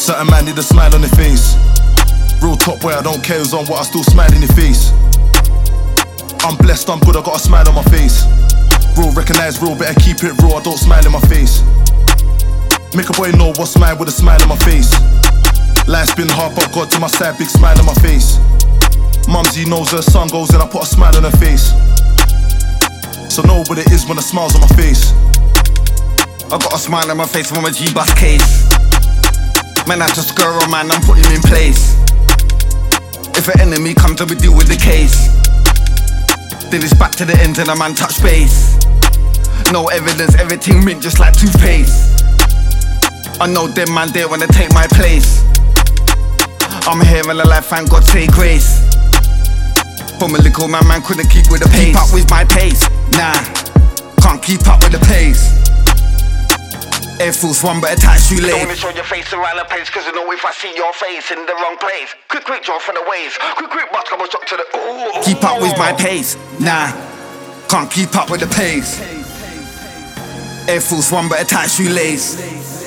Certain man need a smile on their face. Real top boy, I don't care who's on what, I still smile in your face. I'm blessed, I'm good, I got a smile on my face. Real recognize real, better keep it real, I don't smile in my face. Make a boy know what's mine with a smile on my face. Life's been hard, but God to my side, big smile on my face. Mumsy knows her son goes and I put a smile on her face. So know what it is when the smile's on my face. I got a smile on my face from a G-bus case. Man, I just girl, man, I'm putting him in place. If an enemy comes, then we deal with the case. Then it's back to the end and a man touch base. No evidence, everything mint just like toothpaste. I know them man there wanna take my place. I'm here in the life and God say grace. From a little man couldn't keep with the pace. Keep up with my pace, nah, can't keep up with the pace. Air Force One but attached shoelace. Don't wanna show your face around the place, cause you know if I see your face in the wrong place. Quick draw from the waves. Quick bust, come on, shot to the ooh. Keep up with my pace, nah, can't keep up with the pace. Air Force One but attached shoelace.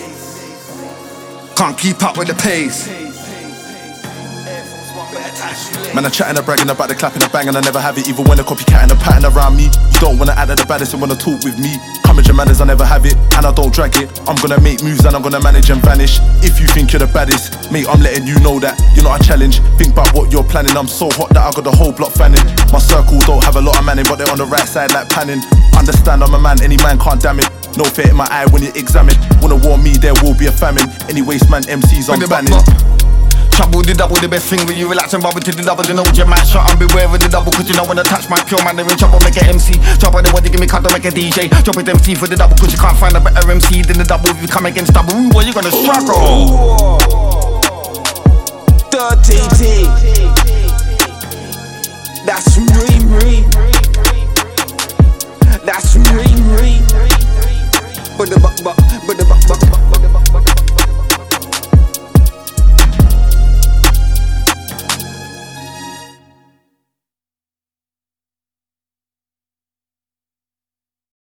Can't keep up with the pace. Man, I'm chatting and bragging about the clapping and bang, and I never have it, even when a copycat and a pattern around me. You don't wanna act at the baddest and wanna talk with me. Come with your manners, I never have it, and I don't drag it. I'm gonna make moves and I'm gonna manage and vanish. If you think you're the baddest, mate, I'm letting you know that you're not a challenge. Think about what you're planning, I'm so hot that I got the whole block fanning. My circle don't have a lot of manning, but they're on the right side like panning. Understand I'm a man, any man can't damn it. No fear in my eye when you examine. Wanna warn me, there will be a famine. Any waste man MCs I'm banning. Trouble the double, the best thing when you relax and bubble to the double. Then hold your mouth shut and beware of the double, cause you don't wanna touch my pure man. They're in trouble, make a MC. Trouble, they want to give me cut, don't make a DJ. Drop it MC for the double, cause you can't find a better MC than the double. If you come against double, boy, you're gonna struggle. Dirty T.